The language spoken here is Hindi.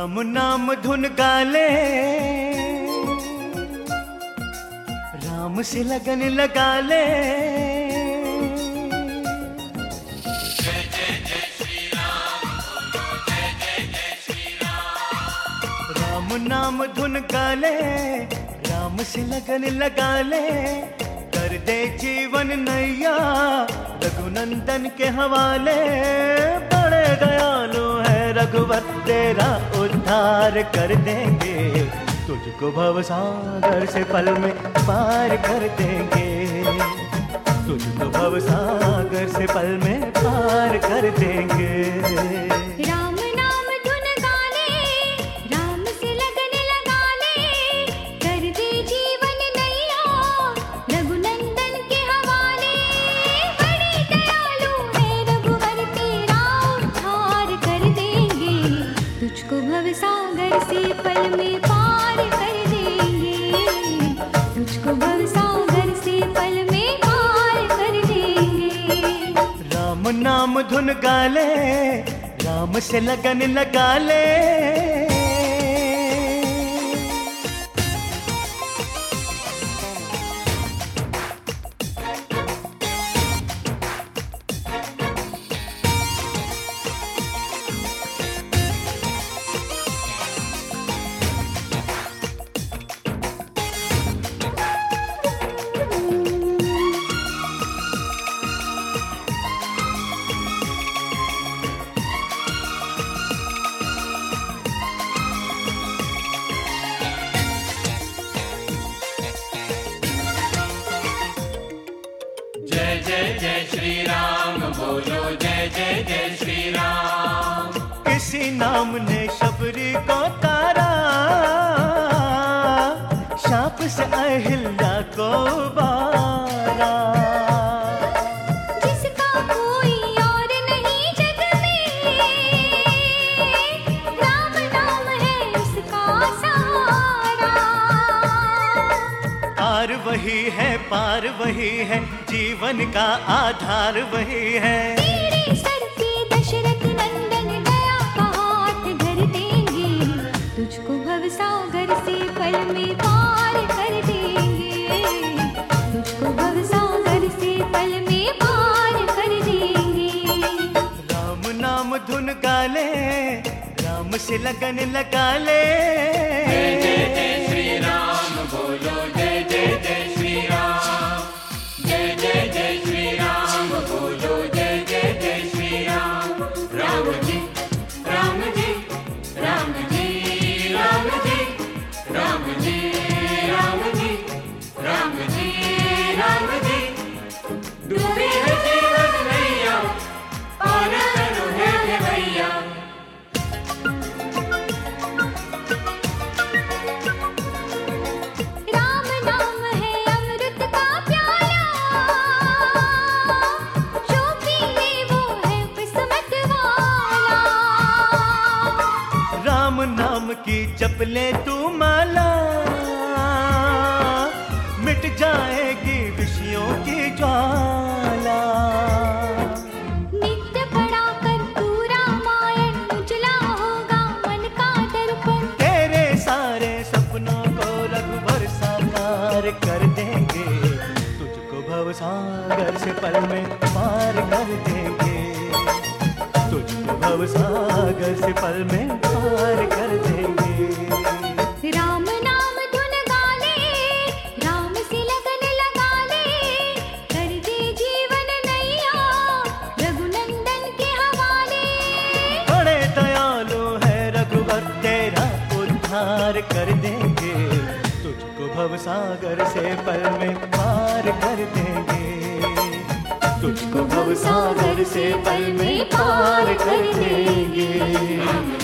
राम नाम धुन गाले, राम से लगन लगा ले। जय जय जय श्री राम, बोलो जय जय जय श्री राम। राम नाम धुन गाले, राम से लगन लगा ले। कर दे जीवन नैया रघुनंदन के हवाले। बड़े दयालु है रघुवर, तेरा उद्धार कर देंगे। तुझको भवसागर से पल में पार कर देंगे। तुझको भवसागर से पल में पार कर देंगे। राम नाम धुन गाले, राम से लगन लगा ले। कर दे जीवन नैया रघुनंदन के हवाले। बड़े दयालु है रघुवर, तेरा उद्धार कर देंगे। तुझको भवसागर से पल में पार कर देंगे। तुझको भवसागर से पल में पार कर देंगे। राम नाम धुन गाले, राम से लगन लगा ले। जय जय जय श्री राम, बोलो जय जय जय श्री राम। किसी नाम ने शबरी को तारा, शाप से अहिल्या को उबारा। जिसका कोई और नहीं जग में, राम नाम है उसका सहारा। पार वही है, पार वही है, जीवन का आधार वही है। तेरे सर पे दशरथ नंदन दया का हाथ धर देंगे। तुझको भवसागर से पल में पार कर देंगे। तुझको भवसागर से पल में पार कर देंगे। राम नाम धुन गाले, राम से लगन लगा ले। जय जय जय श्री राम, बोलो जय जय जय श्री राम। जय जय जय श्री राम, बोलो जय जय जय श्री राम। राम जी राम जी राम जी राम जी राम जी राम जी राम जी राम जी। डूबी है जीवन नैया, पार करो हे भैया। राम नाम है अमृत का प्याला, जो पीए वो है किस्मत वाला। राम नाम की जप ले तू माला, मिट जाएगी विषयों की ज्वाला। नित्य पढ़ा कर तू रामायण, उजला होगा मन का दर्पण। तेरे सारे सपनों को रघुवर साकार कर देंगे। तुझको भवसागर से पल में पार कर देंगे। तुझको भवसागर से पल में पार कर देंगे। राम नाम धुन गाले, राम से लगन लगा ले। कर दे जीवन नैया रघुनंदन के हवाले। बड़े दयालु है रघुवर, तेरा उद्धार कर देंगे। तुझको भवसागर से पल में पार कर देंगे। तुझको भवसागर से पल में पार कर देंगे।